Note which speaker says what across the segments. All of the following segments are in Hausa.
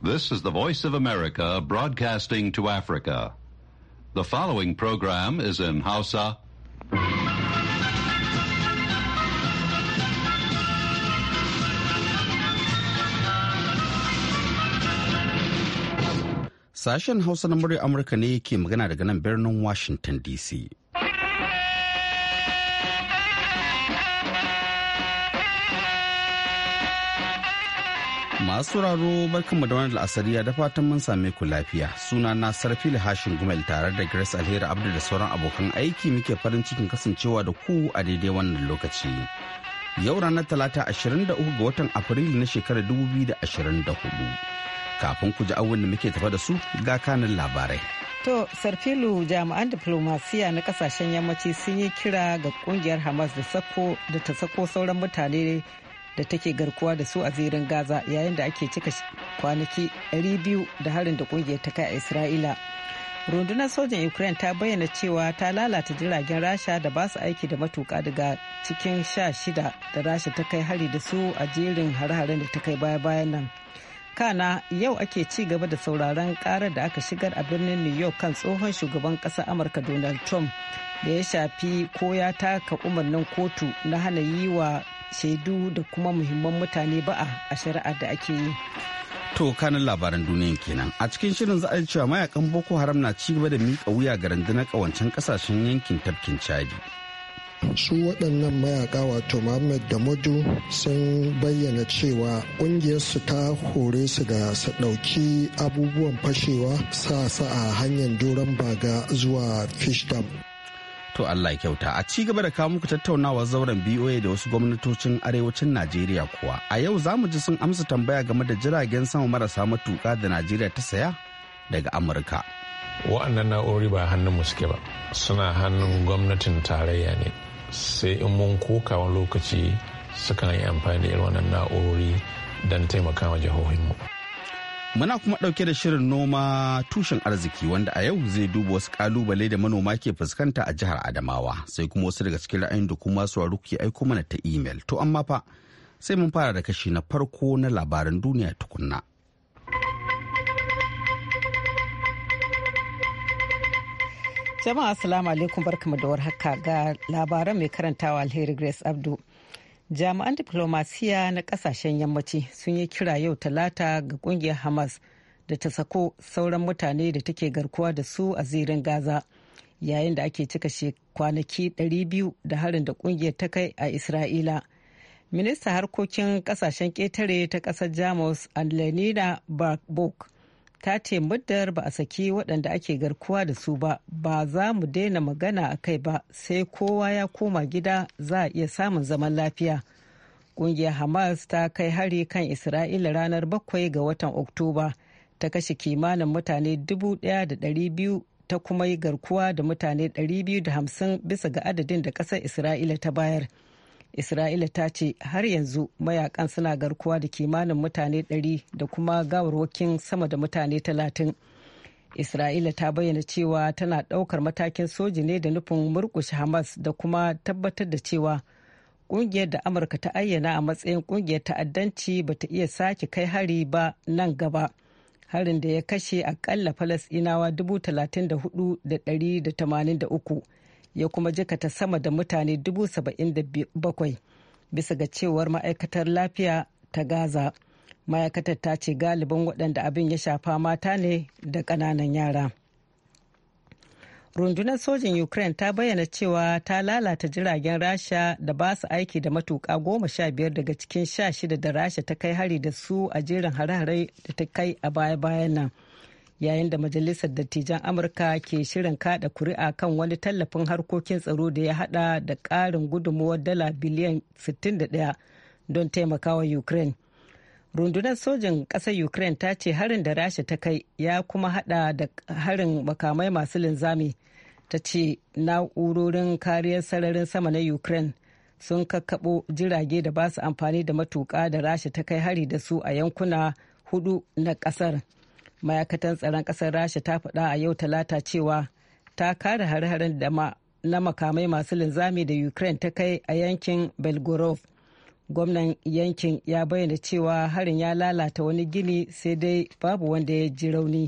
Speaker 1: This is the Voice of America broadcasting to Africa. The following program is in Hausa.
Speaker 2: Sashen Hausa na muryar Amurka ne ke magana daga nan birnin Washington DC. Masu sauraro barkanmu da wani la'asariya da fatan mun same ku lafiya. Suna na Sarfili Hashin Gumel tare da Grace Alheri Abdul da sauran abokan aiki muke farin cikin kasancewa da ku a daidai wannan lokaci. Yau ranar Talata 23 ga watan Afrilu na shekarar 2024. Kafin ku ji abin da muke tafa da su ga kanin labarai.
Speaker 3: To, Sarfilu, jami'an diplomasiya na kasashen yammaci sun yi kira ga kungiyar Hamas da ta sako sauran mutane da take garkuwa da su a zirin Gaza yayin da ake cika kwanaki 200 da harin da kungiyar ta kai a Isra'ila. Rundunar sojan Ukraine ta bayyana cewa ta lalata jiragen Rasha da ba su aiki da matuka daga cikin 16 da Rasha ta kai hari da su a jerin hare-haren da ta kai baya-bayan nan. Kana yau ake ci gaba da sauraron karar da aka shigar a birnin New York kan tsohon shugaban ƙasar Amurka Donald Trump da ya shafi ko ya taka umarnin kotu na hana yi wa shaidu da kuma muhimman mutane ba'a a shari'ar da ake yi.
Speaker 2: To kanin labaran duniyan kenan. A cikin shirin za a ji cewa mayakan Boko Haram na ci gaba da miƙa wuya ga rundunar ƙawancen ƙasashen yankin tafkin Chadi.
Speaker 4: Su waɗannan mayaka wato Muhammad da Modu sun bayyana cewa ƙungiyarsu ta hore su da su ɗauki abubuwan fashewa sa a hanyar doron baga zuwa Fish Dam.
Speaker 2: To Allah ya kyauta. A ci gaba da kawo muku tattaunawa zauren BOA da wasu gwamnatocin arewacin Najeriya kuwa. A yau za mu ji sun amsa tambaya game da jiragen sama marasa matuƙa da Najeriya ta saya daga Amurka.
Speaker 5: Wa'annan na'urori ba hannun mu suke ba, suna hannun gwamnatin tarayya ne. Sai in mun koka wani lokaci sukan yi amfani da irin wannan na'urori don taimaka wa jihohinmu.
Speaker 2: Muna kuma ɗauke da shirin noma tushen arziki wanda a yau zai duba wasu ƙalubale da manoma ke fuskanta a jihar Adamawa, sai kuma wasu daga cikin ra'ayin da kuma sauraro ke aiko mana ta imel. To amma fa sai mun fara da kashi na farko na labaran duniya tukunna.
Speaker 3: Jama'a assalamu alaikum barkamu da warhaka ga labaran mai karantawa Alheri Grace Abdu. Jami'an diplomasiya na kasashen yammaci sun yi kira yau talata ga kungiyar Hamas da ta sako sauran mutane da take garkuwa da su a zirin Gaza yayin da ake cika kwanaki 200 da harin da kungiyar ta kai a Isra'ila. Minista harkokin kasashen ƙetare ta ƙasar Jamus Annalena Baerbock ta ce muddar ba a saki waɗanda ake garkuwa da su ba za mu daina magana a kai ba sai kowa ya koma gida za a iya samun zaman lafiya. Ƙungiyar Hamas ta kai hari kan Isra'ila ranar 7 ga watan Oktoba ta kashe kimanin mutane 1,200 ta kuma yi garkuwa da mutane 250 bisa ga adadin da ƙasar Isra'ila ta bayar. Isra'ila ta ce har yanzu mayakan suna garkuwa da kimanin mutane 100 da kuma gawarwakin sama da mutane 30. Isra'ila ta bayyana cewa tana ɗaukar matakin soji ne da nufin murƙushe Hamas da kuma tabbatar da cewa ƙungiyar da Amurka ta ayyana a matsayin ƙungiyar ta'addanci ba ta iya sake kai hari ba nan gaba. Harin da ya kashe akalla Falasɗinawa 34,183 ya kuma jikata sama da mutane 77,000 bisa ga cewar ma'aikatar lafiya ta Gaza. Ma'aikatar ta ce galibin waɗanda abin ya shafa mata ne da ƙananan yara. Rundunar sojin Ukraine ta bayyana cewa ta lalata jiragen Rasha da ba su aiki da matuƙa 15 daga cikin 16 da Rasha ta kai hari da su a jerin hare-hare da ta kai a baya-bayan nan. Yayin da Majalisar Dattijan Amurka ke shirin kada kuri'a kan wani tallafin harkokin tsaro da ya hada da ƙarin gudunmuwar dala biliyan 61 don taimakawa Ukraine. Rundunar sojin ƙasar Ukraine ta ce harin da Rasha ta kai ya kuma hada da harin makamai masu linzami. Ta ce na'urorin kariyar sararin sama na Ukraine sun kakkaɓo jirage da ba su amfani da matuƙa da Rasha ta kai hari da su a yankuna 4 na ƙasar. Ma'aikatan tsaron ƙasar Rasha ta faɗa a yau talata cewa ta kare hare-haren da na makamai masu linzami da Ukraine ta kai a yankin Belgorod Gwamnan yankin ya bayyana cewa harin ya lalata wani gini sai dai babu wanda ya ji rauni.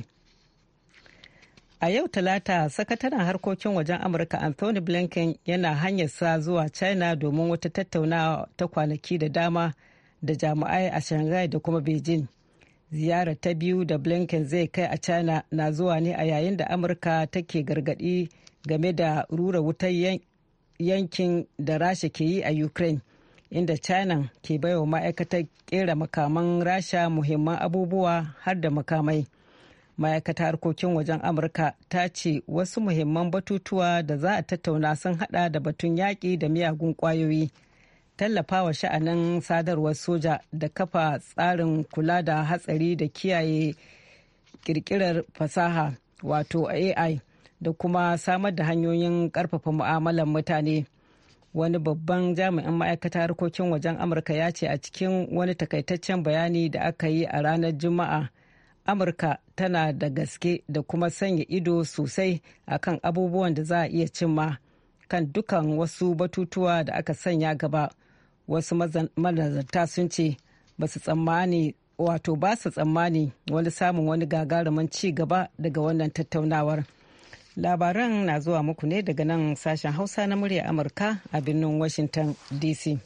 Speaker 3: A yau Talata, sakataren harkokin wajen Amurka Anthony Blinken yana hanyarsa zuwa China domin wata tattaunawa ta kwanaki da dama da jami'ai a Shanghai da kuma Beijing. Ziyarar ta biyu da Blinken zai kai a China na zuwa ne a yayin da Amurka take gargadi game da rura wutar yankin da Rasha ke yi a Ukraine, inda China ke baiwa ma'aikatar kera makaman Rasha muhimman abubuwa har da makamai. Ma'aikatar harkokin wajen Amurka ta ce wasu muhimman batutuwa da za a tattauna sun hada da batun yaƙi da miyagun ƙwayoyi, tallafawa sha'anin sadarwar soja da kafa tsarin kula da hatsari da kiyaye kirkirar fasaha wato AI da kuma samar da hanyoyin ƙarfafa mu'amalar mutane. Wani babban jami'in ma'aikatar harkokin wajen Amurka ya ce a cikin wani takaitaccen bayani da aka yi a ranar Juma'a, Amurka tana da gaske da kuma sanya ido sosai akan abubuwan da za a iya cimma kan dukan wasu batutuwa da aka sanya gaba. Wasu manazarta sun ce ba su tsammani wani samun wani gagarumin ci gaba daga wannan tattaunawar. Labaran na zuwa muku ne daga nan sashen Hausa na murya Amurka a birnin Washington DC.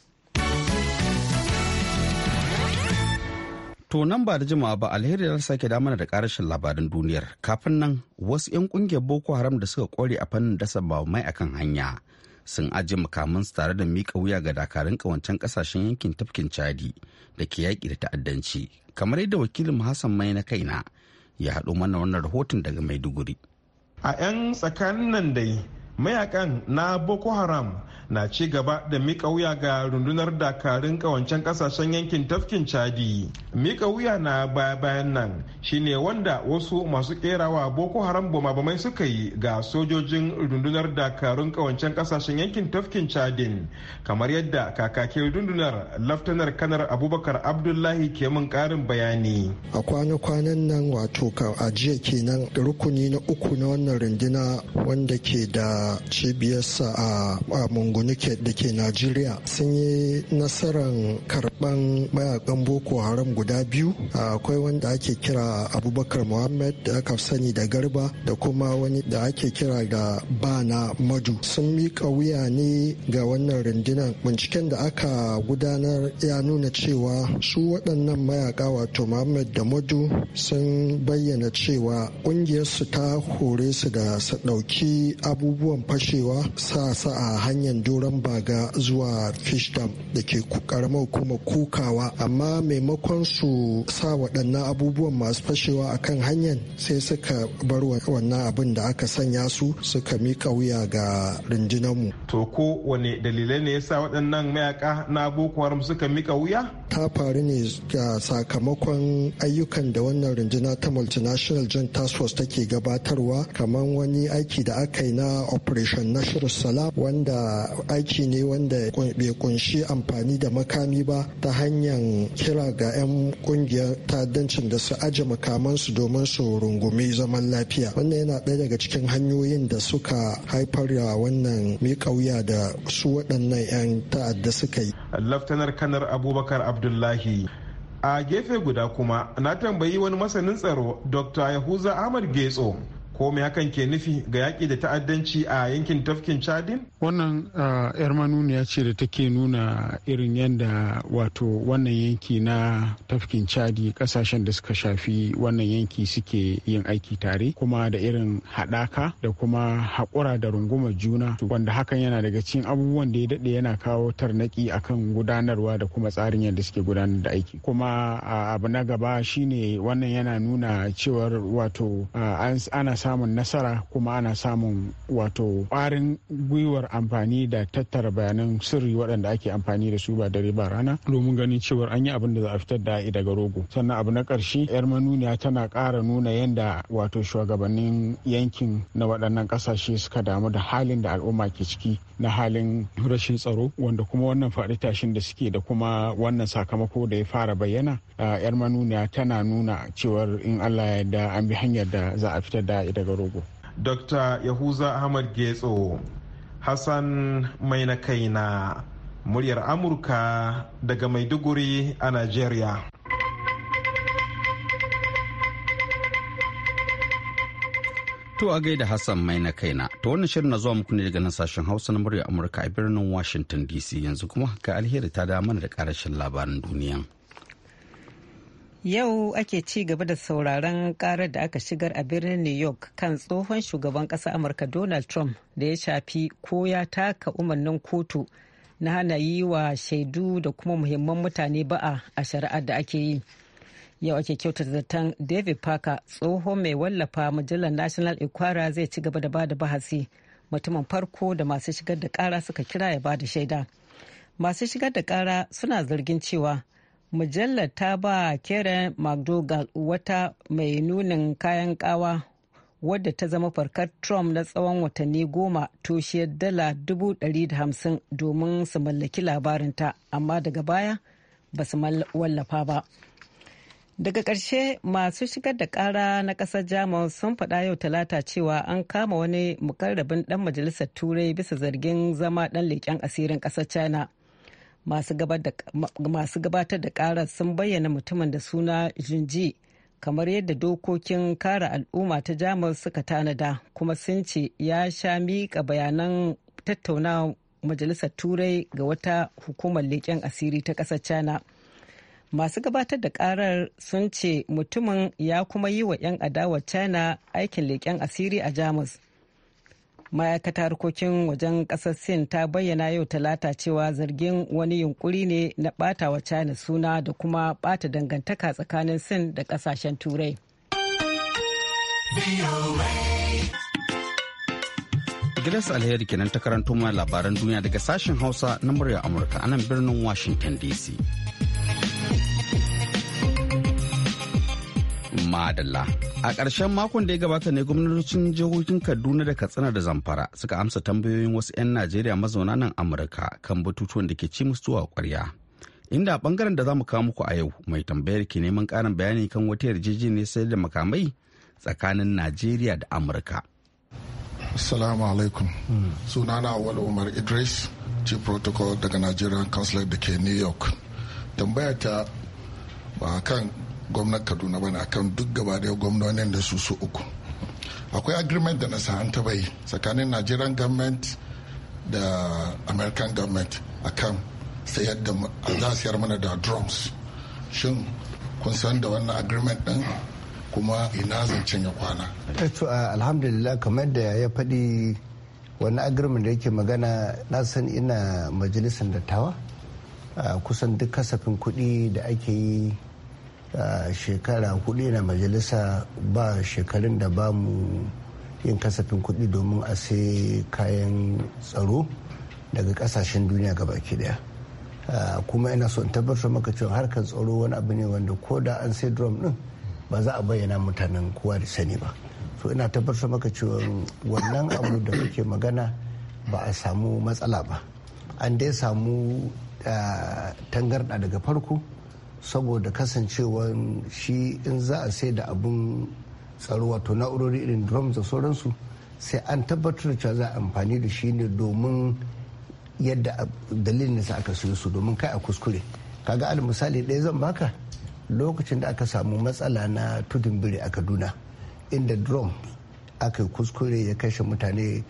Speaker 2: To nan ba da jimawa ba Alheri ya sake damana da karashin labaran duniyar. Kafin nan wasu 'yan kungiyar Boko Haram da suka kware a fannin dasa mai akan hanya sun ajiye makamansu tare da miƙa wuya ga dakarun ƙawancen ƙasashen yankin tafkin Chadi da ke yaƙi da ta'addanci. Kamar yadda wakilin Hassan Mai na kaina ya haɗo mana wannan rahoton daga Maiduguri.
Speaker 6: A 'yan tsakanin nan dai mayakan na Boko Haram na ci gaba da mika wuya ga rundunar dakarun kawancen kasashen yankin tafkin Chadi. Mika wuya na bayan nan shine wanda wasu masu kerawa Boko Haram bama-bamai suka yi ga sojojin rundunar dakarun kawancen kasashen yankin tafkin Chadin, kamar yadda kakakin rundunar Laftanar Kanar Abubakar Abdullahi ke mun karin bayani.
Speaker 4: A kwana-kwanan nan wato a jiya kenan rukuni na uku na wannan runduna wanda ke da cibiyarsa a Mungunike da ke Najeriya sun yi nasarar karban mayakan Boko Haram guda biyu. Akwai wanda ake kira Abubakar Muhammad da aka sani da Garba da kuma wani da ake kira da Bana Madu. Sun miƙa wuya ne ga wannan rundunar. Binciken da aka gudanar ya nuna cewa su waɗannan mayaka wato Muhammad da Madu sun bayyana cewa ƙungiyarsu ta hore su da su ɗauki abubuwan fashewa sa a hanyar doron baga zuwa fish dam da ke karamar kuma kukawa, amma maimakon su sa waɗannan abubuwan masu fashewa a kan hanyar sai suka bar wannan abin da aka sanya su suka mika wuya ga rundunarmu.
Speaker 6: To ko wane dalilai ne yasa waɗannan mayaka na Boko Haram suka mika wuya?
Speaker 4: Ta faru ne ga sakamakon ayyukan da wannan runduna ta Multinational Joint Task Force take gabatarwa, kamar wani aiki da aka yi na Operation Nashr Salam, wanda aiki ne wanda bai kunshi amfani da makami ba, ta hanyar kira ga 'yan kungiyar ta'addancin da su aje makamansu domin su rungumi zaman lafiya. Wannan yana ɗaya daga cikin hanyoyin da suka haifar da wannan miƙa wuya da su waɗannan 'yan ta'adda suka yi.
Speaker 6: Laftanar Kanar Abubakar Abdullahi. A gefe guda kuma na tambayi wani masanin tsaro Dr. Yahuza Ahmad Getso ko me hakan ke nufi ga yaƙi da ta'addanci a yankin tafkin Chadin?
Speaker 7: Wannan yar manuniya ce da take nuna irin yadda wato wannan yanki na tafkin Chadi kasashen da suka shafi wannan yanki suke yin aiki tare, kuma da irin haɗaka da kuma haƙura da rungumar juna, wanda hakan yana daga cikin abubuwan da ya daɗe yana kawo tarnaki akan gudanarwa da kuma tsarin yadda suke gudanar da aiki. Kuma abu na gaba shine wannan yana nuna cewar wato ana samun nasara kuma ana samun wato ƙwarin gwiwar amfani da tattara bayanan sirri waɗanda ake amfani da su ba dare ba rana domin ganin cewar an yi abin da za a fitar da daga rogo. Sannan abu na ƙarshe, yar manuniya tana ƙara nuna yadda wato shugabannin yankin na waɗannan ƙasashe suka damu da halin da al'umma ke ciki na halin rashin tsaro, wanda kuma wannan faɗi tashin da suke da kuma wannan sakamako da ya fara bayyana, yar manuniya tana nuna cewar in Allah ya yarda an bi hanyar da za a fitar da daga rogo.
Speaker 6: Dr. Yahuza Ahmad Getso, Hassan Mai na kaina, muryar Amurka daga Maiduguri a Najeriya.
Speaker 2: To a gaida Hassan mai na kaina. To wannan shirin na zuwa muku ne daga nan sashen Hausa na muryar Amurka a birnin Washington DC. Yanzu kuma ga Alheri ta da mana da karashin labaran duniya.
Speaker 3: Yau ake ci gaba da sauraron karar da aka shigar a birnin New York kan tsohon shugaban ƙasar Amurka Donald Trump da ya shafi ko ya taka umarnin kotu na hana yi wa shaidu da kuma muhimman mutane ba'a a shari'ar da ake yi. Yau ake kyautata zaton David Parker, tsohon mai wallafa mujallar National Enquirer, zai ci gaba da bada bahasi, mutumin farko da masu shigar da kara suka kira ya bada shaida. Masu shigar da kara suna zargin cewa mujallar ta ba Karen McDougal, wata mai nunin kayan kawa wadda ta zama farkar Trump na tsawon watanni 10, toshiyar dala 150,000 domin su mallaki labarinta, amma daga baya ba su wallafa ba. Daga ƙarshe, masu shigar da ƙara na ƙasar Jamus sun faɗa yau Talata cewa an kama wani mukarrabin ɗan majalisar Turai bisa zargin zama ɗan leƙen asirin ƙasar China. Masu gabatar da ƙarar sun bayyana mutumin da suna Junji, kamar yadda dokokin kare al'umma ta Jamus suka tanada, kuma sun ce ya sha miƙa bayanan tattaunawa majalisar Turai ga wata hukumar leƙen asiri ta ƙasar China. Masu gabatar da karar sun ce mutumin ya kuma yi wa 'yan adawar China aikin leƙen asiri a Jamus. Ma'aikatar harkokin wajen ƙasar Sin ta bayyana yau Talata cewa zargin wani yunkuri ne na ɓata wa China suna da kuma ɓata dangantaka tsakanin Sin da ƙasashen Turai.
Speaker 2: Grace Alheri kenan ta karanto mana labaran duniya daga sashen Hausa na muryar Amurka a nan birnin Washington DC. Madalla. A ƙarshen makon da ya gabata ne gwamnatocin jihohin Kaduna da Katsina da Zamfara suka amsa tambayoyin wasu 'yan Najeriya mazauna nan Amurka kan batutuwan da ke ci musu zuwa ƙwarya. Inda a ɓangaren da za mu kawo muku a yau mai tambayar ke neman ƙarin bayani kan wata yarjejeniyar sayar da makamai tsakanin Najeriya da Amurka.
Speaker 8: Assalamu alaikum. Sunana Awal Umar Idris, Chief Protocol daga Nigerian Consulate da ke New York. Tambaya ta ba kan gwamnan Kaduna bane, akan duk gaba da gwamnonin da su uku. Akwai agreement da na an taba yi tsakanin Nigerian government da American government akan sayar da za a sayar mana da drums. Shin kun san da wannan agreement din, kuma ina zancen ya kwana?
Speaker 9: Alhamdulillah, kamar da ya faɗi wani agreement da yake magana, na san ina majalisar dattawa, kusan duk kasafin kuɗi da ake yi shekara hudu na majalisa, ba shekarun da ba mu yin kasafin kuɗi domin a sai kayan tsaro daga kasashen duniya gabaki daya. Kuma ina so in tabbatar maka cewa harkar tsaro wani abu ne wanda ko da an sai drum din ba za a bayyana mutanen kowa da sani ba. So ina tabbatar maka cewa wannan abu da kake magana ba a samu matsala ba. An dai samu tangarɗa daga farko, saboda kasancewar shi in za a sai da abun tsaro, wato na'urori irin drums da sauransu, sai an tabbatar da cewa za a amfani da shi ne domin yadda dalilin da aka siyo su, domin kai a kuskure. Kaga alal misali ɗaya zan baka, lokacin da aka samu matsala na tudun biri a Kaduna, inda drum aka yi kuskure ya kashe mutane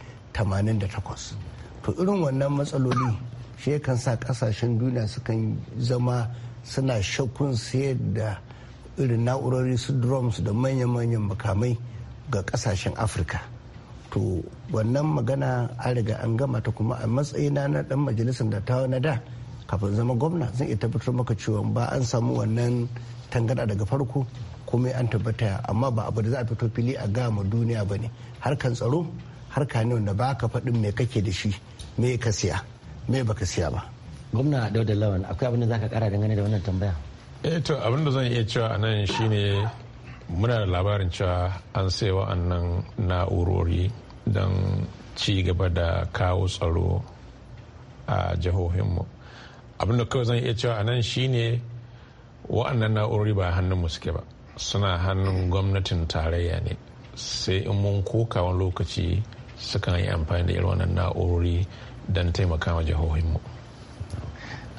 Speaker 9: 88. To irin wannan matsaloli shi kan sa kasashen duniya sukan zama suna shakkun sayar da irin na'urori su drums da manya-manyan makamai ga kasashen Afirka. To wannan magana an riga an gama ta, kuma a matsayina na dan majalisar dattawa na da kafin zama gwamna zan iya tabbatar maka cewa ba an samu wannan tangada daga farko, kuma an tabbata, amma ba abu da za a fito fili a gama duniya ba ne. Harkan tsaro harka ne wanda ba ka faɗin me kake da shi, me ka siya, me baka siya ba.
Speaker 10: Gwamna Dauda Lawan, akwai abin da za ka kara dangane da wannan tambaya?
Speaker 5: To abin da zan iya cewa a nan shine muna da labarin cewa an sai wa'annan na'urori don ci gaba da kawo tsaro a jihohinmu. Abin da kawai zan iya cewa a nan shine wa'annan na'urori ba hannunmu suke ba, suna hannun gwamnatin tarayya ne. Sai in mun koka wani lokaci sukan yi amfani da irin wannan na'urori don taimaka wa jihohinmu.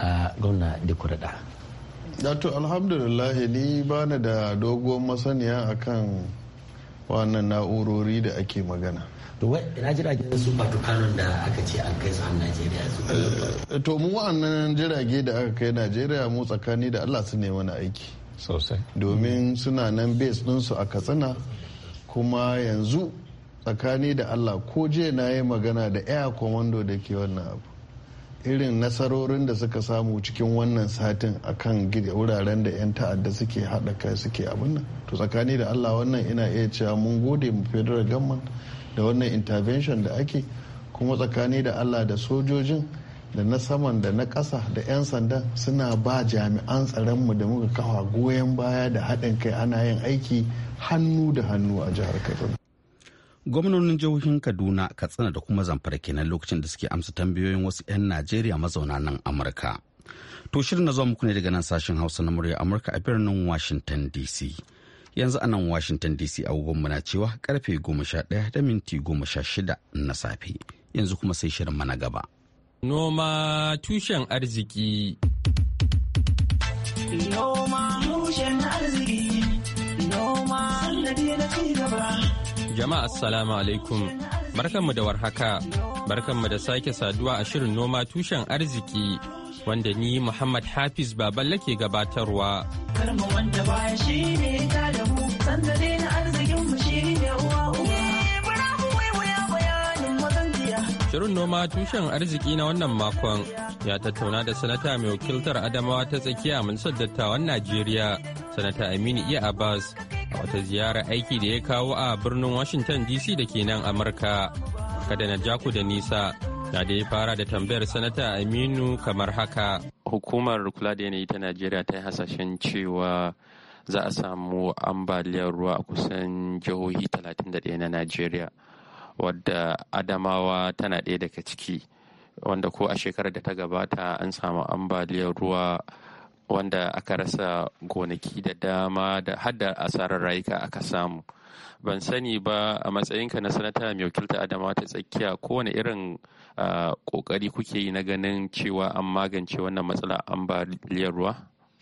Speaker 10: a gwamna Dikurada.
Speaker 11: Dato alhamdulillah ni ba na da doguwar masaniya akan wannan na'urori da ake magana.
Speaker 10: To wai ina jiragen su Tucano da aka ce an kai su a Najeriya?
Speaker 11: To mu wa'annan jirage da aka kai Najeriya mu tsakani da Allah su ne wani aiki
Speaker 5: sosai,
Speaker 11: domin suna nan base ɗinsu a Katsina, kuma yanzu tsakani da Allah ko je na yi magana da air commando da ke wannan abu, irin nasarorin da suka samu cikin wannan satin akan wuraren da 'yan ta'adda suke haɗa kai suke abin nan, to tsakani da Allah wannan ina iya cewa mun gode mu federal government da wannan intervention da ake, kuma tsakani da Allah da sojojin da na saman da na ƙasa da 'yan sandan suna ba jami'an tsaronmu da muka kawo goyon baya da haɗin kai, ana yin aiki hannu da hannu a jihar Kaduna.
Speaker 2: Gwamnonin jihohin Kaduna, Katsina da kuma Zamfara kenan lokacin da suke amsa tambayoyin wasu 'yan Najeriya mazauna nan Amurka. To shirin na zuwa muku ne daga nan sashen Hausa na murya Amurka a birnin Washington DC. Yanzu a nan Washington DC agogon na cewa karfe 11:16 na safe. Yanzu kuma sai shirin mana gaba.
Speaker 12: Noma tushen arziki.
Speaker 13: Noma tushen arziki. Noma sannadi na ci gaba.
Speaker 12: Jama'a assalamu alaikum. Barkanmu da warhaka. Barkanmu da sake saduwa a shirin noma tushen arziki wanda ni Muhammad Hafiz Baballe ke gabatarwa.
Speaker 13: Karma wanda baya shi ne ta da mu, sannadi na arzikin mu shi ne uwa uwa.
Speaker 12: Shirin noma tushen arziki na wannan makon ya tattauna da sanata mai wakiltar Adamawa ta tsakiya a Majalisar Dattawan Najeriya, Sanata Aminu Iya Abbas, a wata ziyara aiki da ya kawo a birnin Washington DC da ke nan Amurka. Kada na ja ku da nisa, na da ya fara da tambayar Sanata Aminu kamar haka. Hukumar kula da yanayi ta Najeriya ta yi hasashen cewa za a samu ambaliyar ruwa a kusan jihohi 31 na Najeriya. Wadda Adamawa tana ɗaya daga ciki, wanda ko a shekarar da ta gabata an samu ambaliyar ruwa wanda aka rasa gonaki da dama da hadda asarar rayuka aka samu. Ban sani ba a matsayinka na sanata mai wakilta Adamawa ta tsakiya kowane irin kokari kuke yi na ganin cewa an magance wannan matsala ambaliyar ruwa?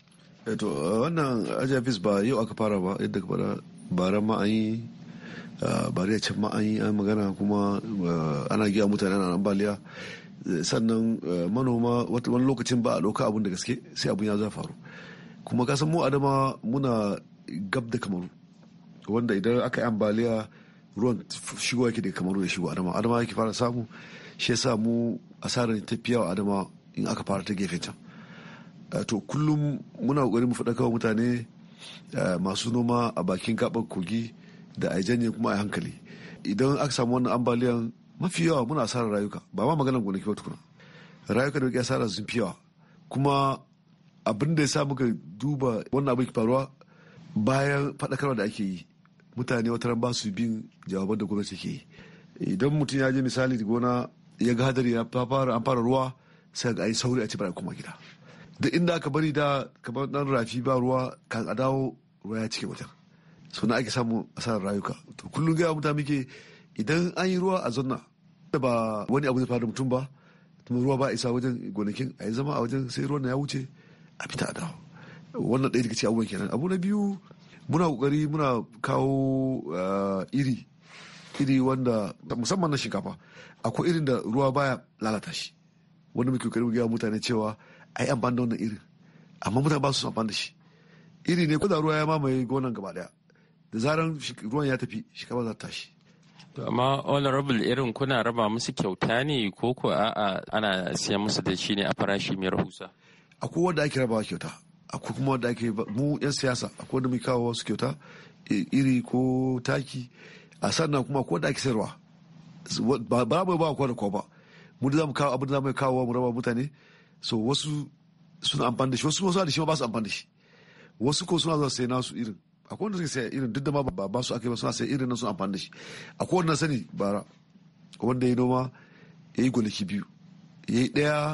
Speaker 14: Wannan ajabis ba yau aka fara ba, yadda bara ma an yi bari can ma an yi magana, kuma ana giya mutane na ambaliya, sannan manoma wani lokacin ba a ɗauka abun da gaske sai abun ya za faru. Kuma kasan mu Adama muna gab da Kamaru, wanda idan aka yi ambaliya ruwan shigo yake daga Kamaru ya shigo Adama yake fara samu, shi yasa mu asarar tafiya wa Adama in aka fara ta gefen can. To kullum muna kokari mu faɗa kawai mutane masu noma a bakin gaɓar kogi da a janye kuma a hankali. Idan aka samu wannan ambaliyan mafi yawa muna asarar rayuka, ba ma maganar gonaki ba tukuna, rayuka da muke asara sun fi yawa. Kuma abin da ya sa muka duba wannan abin faruwa bayan faɗakarwa da ake yi, mutane wata ran ba su bin jawaban da gwamnati ke yi. Idan mutum ya je misali da gona ya ga hadari an fara ruwa, sai ga ai sauri a ci bara kuma gida. Duk inda aka bari da kamar dan rafi ba ruwa, kan a dawo ruwa ya cike wajen, suna ake samun asarar rayuka. To kullum gaya mutane muke, idan an yi ruwa a zanna da ba wani abu zai faru da mutum ba, kuma ruwa ba isa wajen gonakin, a yi zama a wajen sai ruwan ya wuce a fita a dawo. Wannan ɗaya daga cikin abubuwan kenan. Abu na biyu, muna kokari muna kawo iri wanda musamman na shinkafa, akwai irin da ruwa baya lalata shi, wanda muke kokari mu gaya mutane cewa a yi amfani da wannan irin, amma mutane ba su amfani da shi. Iri ne ko da ruwa ya mamaye gonan gaba daya, da zaran ruwan ya tafi shinkafa za ta tashi.
Speaker 12: Amma honorable, irin kuna raba musu kyauta ne ko a'a ana siyan musu da shi ne a farashi mai rahusa?
Speaker 14: Akwai wanda ake rabawa kyauta, akwai kuma wanda ake mu yan siyasa, akwai wanda muke kawo wasu kyauta iri ko taki, a sannan kuma akwai wanda ake sayarwa. Ba mu ba kowa da kowa ba, mu da zamu kawo abin da zamu kawo mu raba mutane. So wasu suna amfani da shi, wasu da shi ma ba su amfani da shi, wasu ko suna zuwa sai nasu irin. Akwai wanda suke saya irin duk da ma ba su ake ba, suna sai irin nan suna amfani da shi. Akwai wanda sani bara wanda ya noma ya yi gonaki biyu, ya yi ɗaya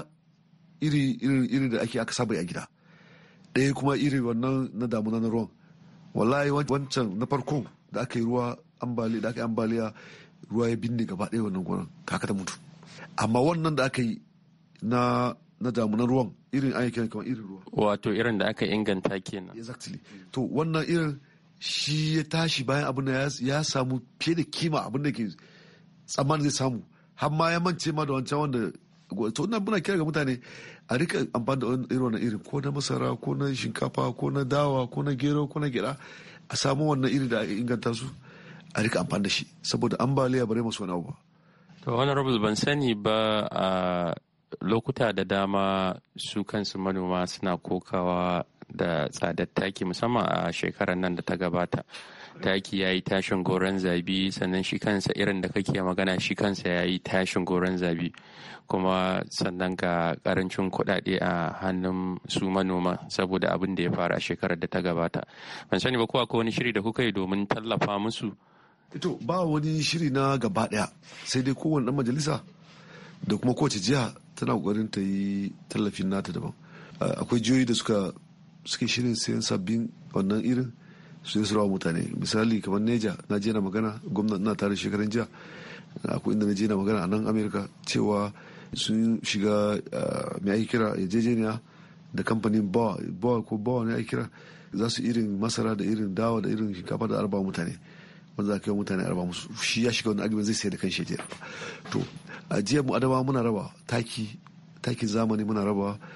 Speaker 14: iri da aka saba a gida, ɗaya kuma iri wannan na damuna na ruwan. Wallahi wancan na farko da aka yi ruwa ambaliya ruwa ya binne gaba ɗaya wannan gonan, kaka ta mutu. Amma wannan da aka yi na na damunan ruwan irin ayyukan kamar irin ruwa
Speaker 12: wato irin da aka inganta kenan.
Speaker 14: Exactly. To wannan irin shi ya tashi bayan abin da ya samu fiye da kima abin da ke tsammanin zai samu har ma ya mance ma da wancan wanda to ina muna kira ga mutane a rika amfani da irin wannan irin ko na masara ko na shinkafa ko na dawa ko na gero ko na gyada a samu wannan iri da inganta su a rika amfani da shi saboda ambaliya bare masu wani abu ba.
Speaker 12: To honorable ban sani ba a lokuta da dama su kansu manoma suna kokawa da tsadar taki musamman a shekarar nan da ta gabata. Taki ya yi tashin goron zabi sannan shi kansa irin da kake magana shi kansa ya yi tashin goron zabi kuma sannan ga karancin kuɗaɗe a hannun su manoma saboda abin da ya faru a shekarar da ta gabata. Ban sani ba ko akwai wani shiri da kuka yi domin tallafa musu?
Speaker 14: Ito ba wani shiri na gaba ɗaya sai dai kowane ɗan majalisa da kuma kowace jiha tana ƙoƙarin ta yi tallafin nata daban. Akwai jihohi da suke shirin sayan sabbin wannan irin su yi rawa mutane misali kamar Neja na je na magana gwamnati na tare shekaran jiya akwai inda na je na magana a nan Amerika cewa sun shiga mai ake kira yarjejeniya da kamfanin bawa ko bawa ne ake kira za su irin masara da irin dawa da irin shinkafa da arba mutane wanda za ka yi mutane arba musu shi ya shiga wani agibin zai sayar da kan shi ya to a jiya mu adama muna raba takin zamani muna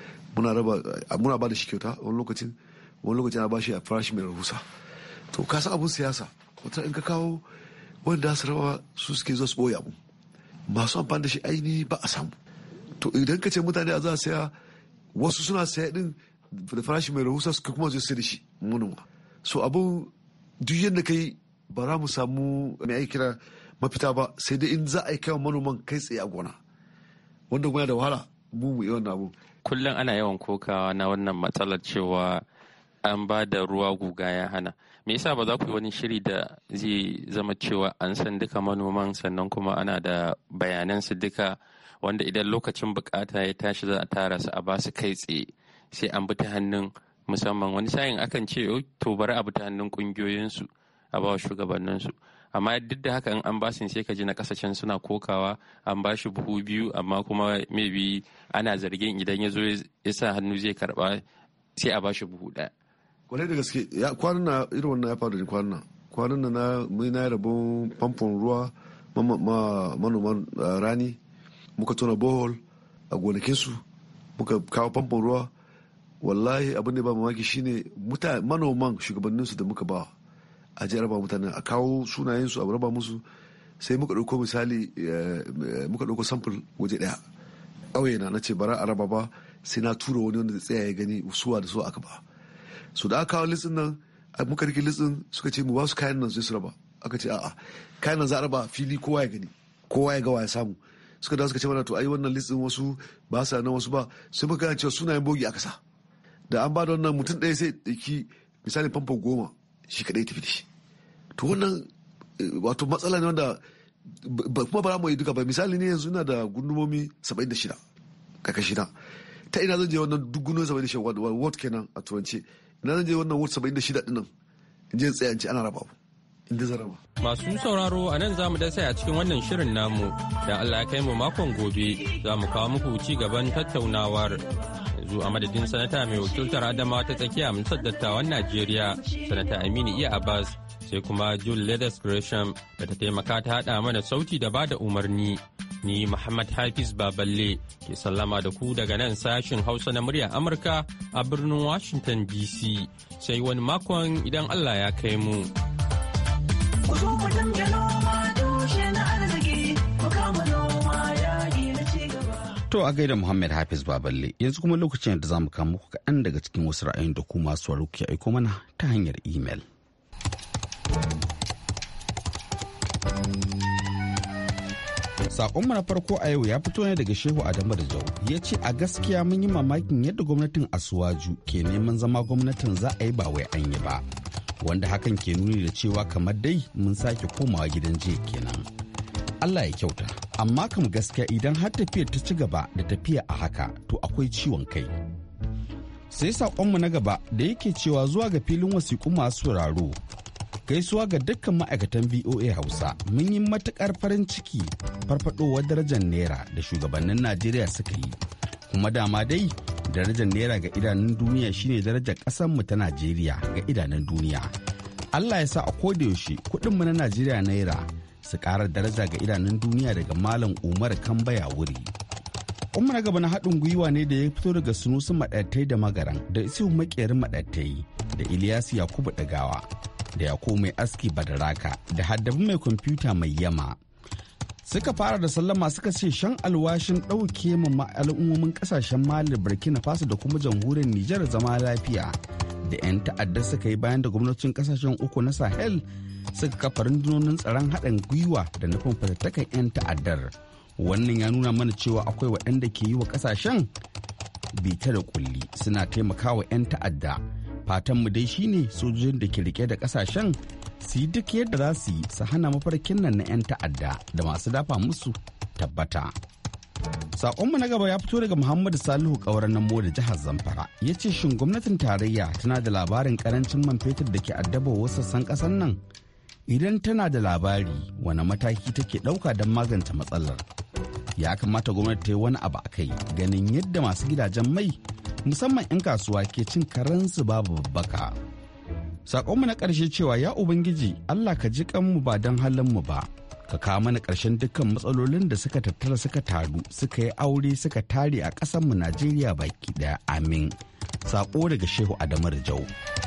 Speaker 14: ba da shi kyauta wani lokacin ana ba shi a farashi mai rahusa to ka san abun siyasa wata in ka kawo wanda su rawa su suke zo su boye abu masu amfani da shi aini ba a samu to idan ka ce mutane a za a saya wasu suna saya din da farashi mai rahusa suka kuma zai sai da shi manoma so abun duk yadda kai ba za mu samu mai aiki kira mafita ba sai dai in za a yi kai manoman kai tsaye a gona wanda kuma da wahala mu yi wannan abu.
Speaker 12: Kullum ana yawan kokawa na wannan matsalar cewa an ba da ruwa guga ya hana. Me yasa ba za ku yi wani shiri da zai zama cewa an san duka manoman sannan kuma ana da bayanan su duka wanda idan lokacin bukata ya tashi za a tara su a ba su kai tsaye sai an bi ta hannun musamman wani sayin akan ce to bari a bi ta hannun kungiyoyinsu a ba wa shugabanninsu amma duk da haka in an ba su sai ka ji na kasashen suna kokawa an ba shi buhu 2 amma kuma maybe ana zargin idan ya zo ya sa hannu zai karba sai a ba shi buhu 1.
Speaker 14: Kwarai da gaske kwanan na irin wannan ya faru da kwanan na na rabon famfon ruwa manoman rani muka tona bohol a gonakinsu muka kawo famfon ruwa wallahi abin da ba mamaki shine manoman shugabanninsu da muka ba a ji raba mutane a kawo sunayensu a raba musu sai muka ɗauko misali muka ɗauko sample waje ɗaya ƙauye na ce bara a raba ba sai na tura wani wanda tsaya ya gani suwa da su aka ba so da aka kawo litsin nan muka rike litsin suka ce mu ba su kayan nan sai su raba aka ce a'a kayan nan za a raba fili kowa ya gani kowa ya ga wa ya samu suka da suka ce mana to ai wannan litsin wasu ba sa nan wasu ba sai muka gane cewa sunayen bogi aka sa da an ba da wannan mutum ɗaya sai ɗauki misali famfo 10 shi kaɗai tafi da shi to wannan wato matsala ne wanda kuma ba mu yi duka ba misali ne yanzu ina da gundumomi 76 kakashi na ta ina zan je wannan duk gundumomi 76 ward kenan a turanci ina zan je wannan ward 76 dinnan in je tsaya in ce ana raba inda zan raba.
Speaker 12: Masu sauraro a nan za mu dasa a cikin wannan shirin namu da Allah ya kai mu makon gobe za mu kawo muku ci gaban tattaunawar yanzu a madadin sanata mai wakiltar Adamawa ta tsakiya Majalisar Dattawan Najeriya sanata Aminu Iya Abbas sai kuma Jude Leathers Gresham da ta taimaka ta haɗa mana sauti da bada umarni. Ni Muhammad Hafiz Baballe ke sallama da ku daga nan sashin Hausa na murya Amurka a birnin Washington DC sai wani makon idan Allah ya kai mu.
Speaker 2: To a gaida Muhammad Hafiz Baballe yanzu kuma lokacin da za mu kama muku kaɗan daga cikin wasu ra'ayin da ku masu waro ke aiko mana ta hanyar imel. Sakonmu na farko a yau ya fito ne daga Shehu Adamu da Jau ya ce a gaskiya mun yi mamakin yadda gwamnatin Asuwaju ke neman zama gwamnatin za a yi ba wai an yi ba wanda hakan ke nuni da cewa kamar dai mun sake komawa gidan jiya kenan. Allah ya kyauta amma kam gaskiya idan har tafiyar ta ci gaba da tafiya a haka to akwai ciwon kai. Sai sakonmu na gaba da yake cewa zuwa ga filin wasiƙu masu sauraro gaisuwa ga dukkan ma'aikatan VOA Hausa mun yi matukar farin ciki farfadowar darajar naira da shugabannin Najeriya suka yi kuma dama dai darajar naira ga idanun duniya shine darajar ƙasarmu ta Najeriya ga idanun duniya. Allah ya sa a kodayaushe kuɗinmu na Najeriya naira su ƙara daraja ga idanun duniya daga Malam Umar Kambaya wuri. Umar gaba na haɗin gwiwa ne da ya fito daga Sunusu Maɗattai da Magaran da Isihu Maƙerin Maɗattai da Ilyasu Yakubu Ɗagawa da Yakubu Mai Aski Badaraka da Haddabi Mai Kwamfuta Mai Yama. Suka fara da sallama suka ce shan alwashin ɗauke ma al'ummomin ƙasashen Mali, Burkina Faso da kuma jamhuriyar Nijar zama lafiya da 'yan ta'adda suka yi bayan da gwamnatocin ƙasashen uku na Sahel suka kafa rundunonin tsaron haɗin gwiwa da nufin fatattakan 'yan ta'addar. Wannan ya nuna mana cewa akwai waɗanda ke yi wa ƙasashen bita da kulli suna taimakawa 'yan ta'adda. Fatanmu dai shine sojojin da ke rike da ƙasashen su yi duk yadda za su yi su hana mafarkin nan na 'yan ta'adda da masu dafa musu tabbata. Saƙonmu na gaba ya fito daga Muhammadu Salihu ƙauren Namo da jihar Zamfara. Ya ce shin gwamnatin tarayya tana da labarin ƙarancin man fetur da ke addaba wasu sassan ƙasar nan? Idan tana da labari, wani mataki take ɗauka don magance matsalar? Ya kamata gwamnati ta yi wani abu a kai ganin yadda masu gidajen mai musamman 'yan kasuwa ke cin karensu babu babbaka. Saƙonmu na ƙarshe cewa ya Ubangiji Allah ka ji kanmu ba don halinmu ba, ka kawo mana ƙarshen dukkan matsalolin da suka tattara suka taru suka yi aure suka tare a ƙasarmu Najeriya baki ɗaya, amin. Saƙo daga Shehu Adamu Rijau.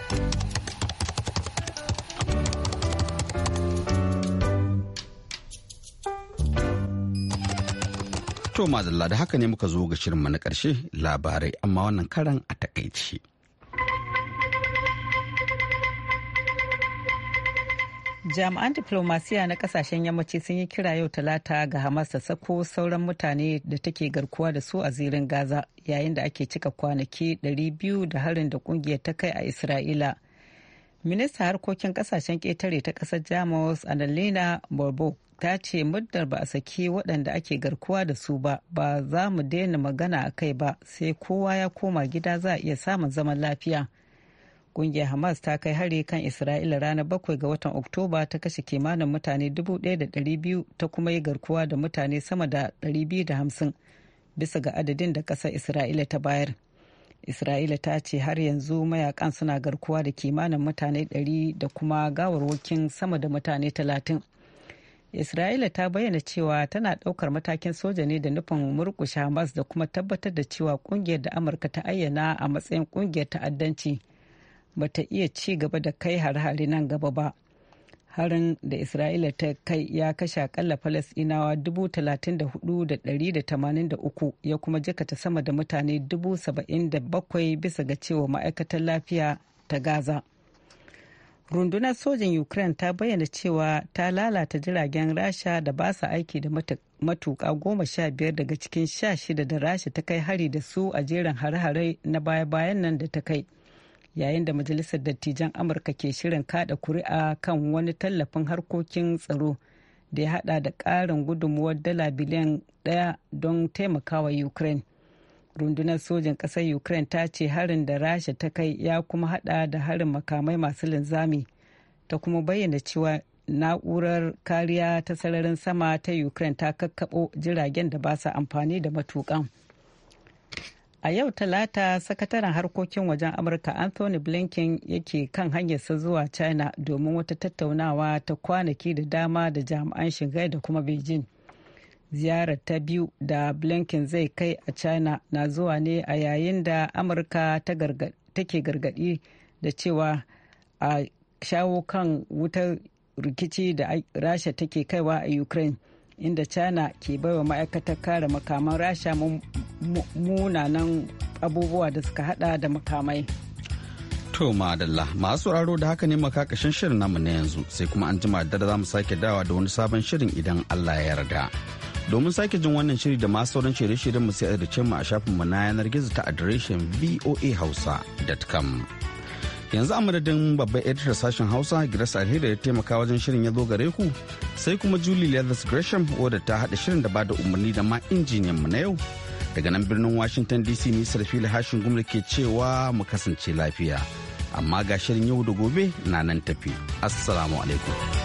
Speaker 2: To madalla da haka ne muka zo ga shirinmu na ƙarshe labarai amma wannan karan a takaice.
Speaker 3: Jami'an diplomasiya na kasashen yammaci sun yi kira yau talata ga Hamas ta sako sauran mutane da take garkuwa da su a zirin Gaza yayin da ake cika kwanaki 200 da harin da kungiyar ta kai a Isra'ila. Minista harkokin kasashen ƙetare ta ƙasar Jamus Annalena Baerbock ta ce muddar ba a saki waɗanda ake garkuwa da su ba za mu daina magana a kai ba sai kowa ya koma gida za a iya samun zaman lafiya. Ƙungiyar Hamas ta kai hari kan Isra'ila ranar 7 ga watan Oktoba ta kashe kimanin mutane 1,200 ta kuma yi garkuwa da mutane sama da 250 bisa ga adadin da ƙasar Isra'ila ta bayar. Isra'ila ta ce har yanzu mayakan suna garkuwa da kimanin mutane 100 da kuma gawarwakin sama da mutane 30. Isra'ila ta bayyana cewa tana ɗaukar matakin soja ne da nufin murƙushe Hamas da kuma tabbatar da cewa ƙungiyar da Amurka ta ayyana a matsayin ƙungiyar ta'addanci ba ta iya ci gaba da kai hare-hare nan gaba ba. Harin da Isra'ila ta kai ya kashe akalla Falasɗinawa 34,183 ya kuma jikata sama da mutane 77,000 bisa ga cewa ma'aikatar lafiya ta Gaza. Rundunar sojin Ukraine ta bayyana cewa ta lalata jiragen Rasha da ba su aiki da matuƙa 15 daga cikin 16 da Rasha ta kai hari da su a jerin hare-hare na baya-bayan nan da ta kai. Yayin da Majalisar Dattijan Amurka ke shirin kada kuri'a kan wani tallafin harkokin tsaro da ya hada da ƙarin gudunmuwar dala biliyan 1 don taimakawa Ukraine. Rundunar sojin ƙasar Ukraine ta ce harin da Rasha ta kai ya kuma hada da harin makamai masu linzami, ta kuma bayyana cewa na'urar kariya ta sararin sama ta Ukraine ta kakkaɓo jiragen da ba sa amfani da matuƙan. A yau Talata, sakataren harkokin wajen Amurka Anthony Blinken yake kan hanyarsa zuwa China domin wata tattaunawa ta kwanaki da dama da jami'an Shanghai da kuma Beijing. Ziyarar ta biyu da Blinken zai kai a China na zuwa ne a yayin da Amurka take gargadi da cewa a shawo kan wutar rikici da Rasha take kaiwa a Ukraine, inda China ke baiwa ma'aikatar kare makaman Rasha munanan abubuwa da suka hada da makamai.
Speaker 2: To madalla masu raro da haka ne makakashin shirin namu na yanzu sai kuma an jima da za mu sake dawa da wani sabon shirin idan Allah ya yarda. Domin sake jin wannan shiri da masu sauran shirye-shiryen mu sai a mu a shafinmu na yanar gizo ta adireshin voahausa.com. Yanzu a madadin babban editor sashen Hausa Grace Alheri ya taimaka wajen shirin ya zo gare ku sai kuma Julie Leathers Gresham wadda ta haɗa shirin da ba da umarni da ma injiniyan mu na yau. Daga nan birnin Washington DC ni Sarfili Hashin Gumla ke cewa mu kasance lafiya. Amma ga shirin yau da gobe na nan tafi. Assalamu alaikum.